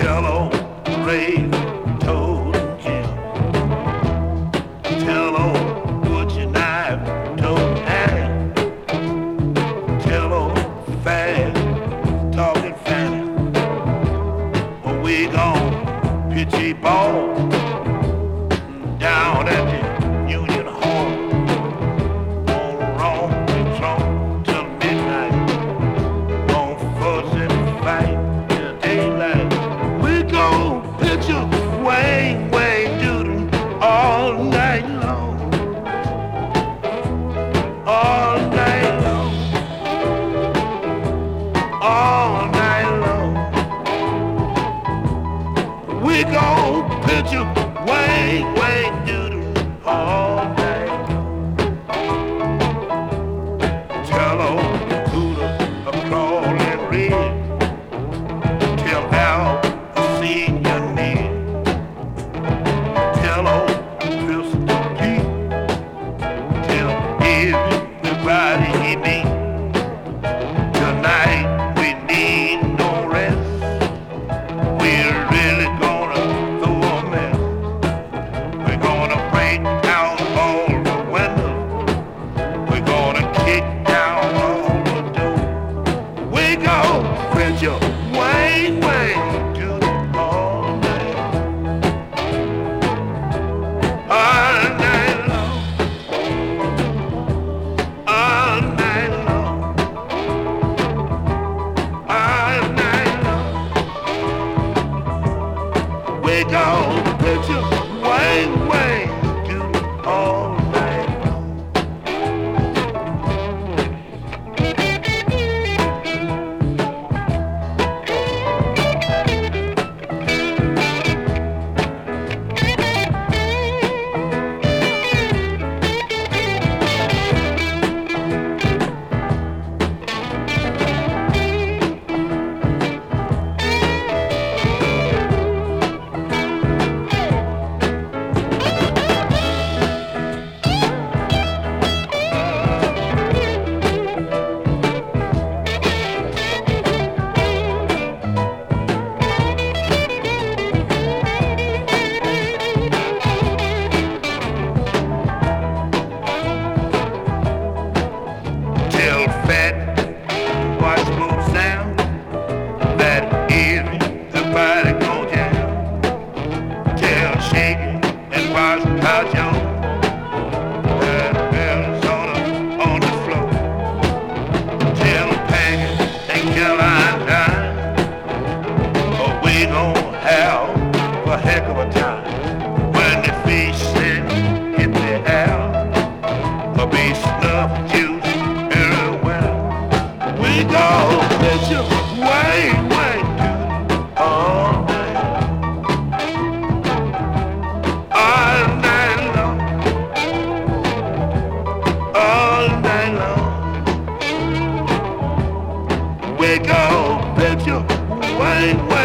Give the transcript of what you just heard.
Tell old Ray told Jim. Tell old Butcher Knife told Annie. Tell old Fast talking Fanny. Well, we gon' pitch a ball down at the Union Hall. Gonna roam and tromp till midnight. Gonna fuss and fight till daylight. We gon' pitch a Wayne Doodle all night long. All night long. All night long. We gon' pitch a Wayne Doodle all night. Tell old Hooter a crawling red. Tell Al a senior Ned. Tell old Pistol Pete. Tell everybody he meet. Tonight we need no rest. We're really gonna throw a mess. We're gonna break down all the windows. We're gonna kick down all the doors. We gon' print your Wayne Doodle all night. All night long. All night long. All night long. We gon' print your Wayne Doodle all night long. Tell Fat, watch Smooth Sam, that everybody go down. Tell Shaky and watch Pal Joe, that Arizona on the floor. Tell Peggy and Caroline Dine, oh, we gon' have a heck of a time. When the fish said hit the air, a be snuff juice everywhere. We gon' pitch you Wayne Doodle all night. All night long. All night long. We gon' pitch you Wayne